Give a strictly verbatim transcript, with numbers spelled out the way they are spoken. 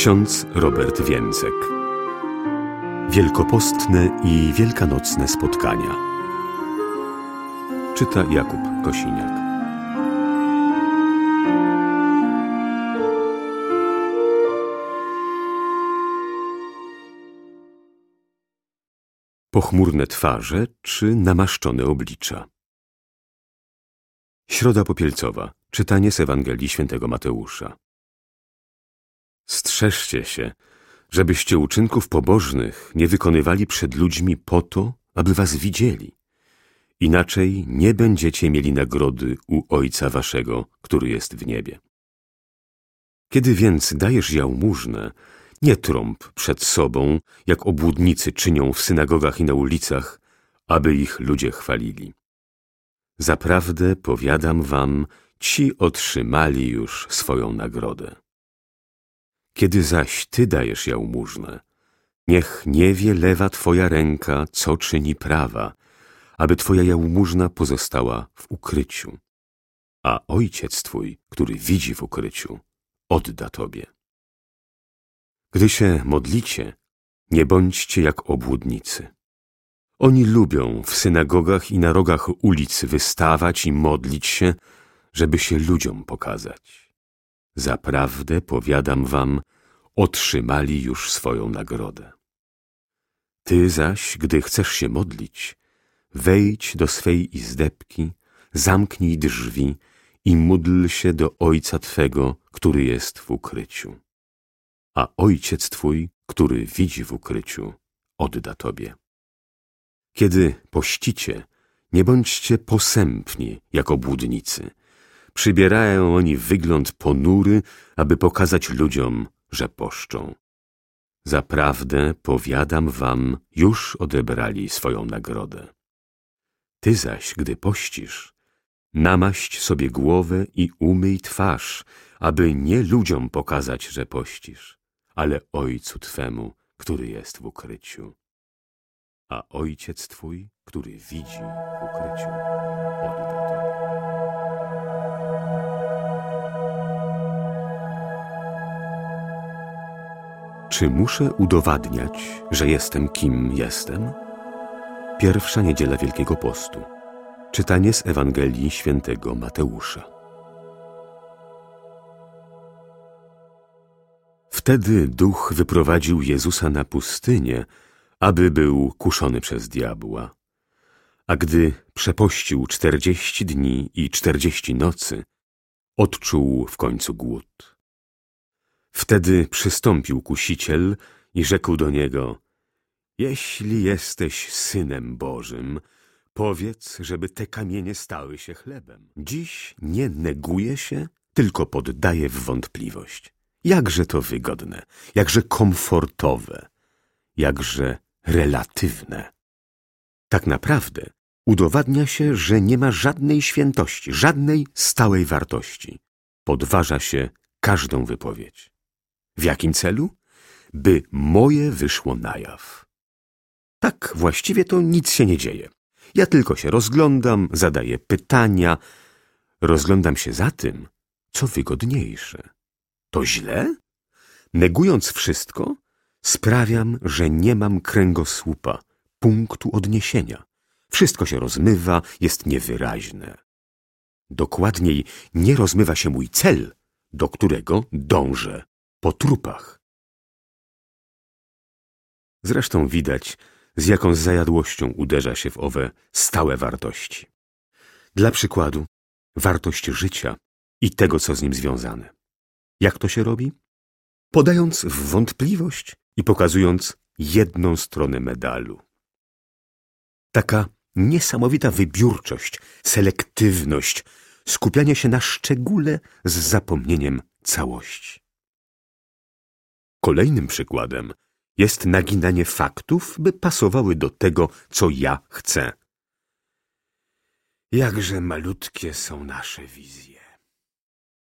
Ksiądz Robert Więcek. Wielkopostne i wielkanocne spotkania. Czyta Jakub Kosiniak. Pochmurne twarze czy namaszczone oblicza. Środa Popielcowa. Czytanie z Ewangelii Świętego Mateusza. Strzeżcie się, żebyście uczynków pobożnych nie wykonywali przed ludźmi po to, aby was widzieli. Inaczej nie będziecie mieli nagrody u Ojca waszego, który jest w niebie. Kiedy więc dajesz jałmużnę, nie trąb przed sobą, jak obłudnicy czynią w synagogach i na ulicach, aby ich ludzie chwalili. Zaprawdę powiadam wam, ci otrzymali już swoją nagrodę. Kiedy zaś ty dajesz jałmużnę, niech nie wie lewa twoja ręka, co czyni prawa, aby twoja jałmużna pozostała w ukryciu. A Ojciec twój, który widzi w ukryciu, odda tobie. Gdy się modlicie, nie bądźcie jak obłudnicy. Oni lubią w synagogach i na rogach ulic wystawać i modlić się, żeby się ludziom pokazać. Zaprawdę powiadam wam, otrzymali już swoją nagrodę. Ty zaś, gdy chcesz się modlić, wejdź do swej izdebki, zamknij drzwi i módl się do Ojca twego, który jest w ukryciu. A Ojciec twój, który widzi w ukryciu, odda tobie. Kiedy pościcie, nie bądźcie posępni jak obłudnicy. Przybierają oni wygląd ponury, aby pokazać ludziom, że poszczą. Zaprawdę powiadam wam, już odebrali swoją nagrodę. Ty zaś, gdy pościsz, namaść sobie głowę i umyj twarz, aby nie ludziom pokazać, że pościsz, ale Ojcu twemu, który jest w ukryciu. A Ojciec twój, który widzi w ukryciu, odda tobie. Czy muszę udowadniać, że jestem kim jestem? Pierwsza niedziela Wielkiego Postu. Czytanie z Ewangelii Świętego Mateusza. Wtedy Duch wyprowadził Jezusa na pustynię, aby był kuszony przez diabła. A gdy przepościł czterdzieści dni i czterdzieści nocy, odczuł w końcu głód. Wtedy przystąpił kusiciel i rzekł do niego: jeśli jesteś Synem Bożym, powiedz, żeby te kamienie stały się chlebem. Dziś nie neguje się, tylko poddaje w wątpliwość. Jakże to wygodne, jakże komfortowe, jakże relatywne. Tak naprawdę udowadnia się, że nie ma żadnej świętości, żadnej stałej wartości. Podważa się każdą wypowiedź. W jakim celu? By moje wyszło na jaw. Tak właściwie to nic się nie dzieje. Ja tylko się rozglądam, zadaję pytania. Rozglądam się za tym, co wygodniejsze. To źle? Negując wszystko, sprawiam, że nie mam kręgosłupa, punktu odniesienia. Wszystko się rozmywa, jest niewyraźne. Dokładniej, nie rozmywa się mój cel, do którego dążę po trupach. Zresztą widać, z jaką zajadłością uderza się w owe stałe wartości. Dla przykładu, wartość życia i tego, co z nim związane. Jak to się robi? Podając w wątpliwość i pokazując jedną stronę medalu. Taka niesamowita wybiórczość, selektywność, skupianie się na szczególe z zapomnieniem całości. Kolejnym przykładem jest naginanie faktów, by pasowały do tego, co ja chcę. Jakże malutkie są nasze wizje.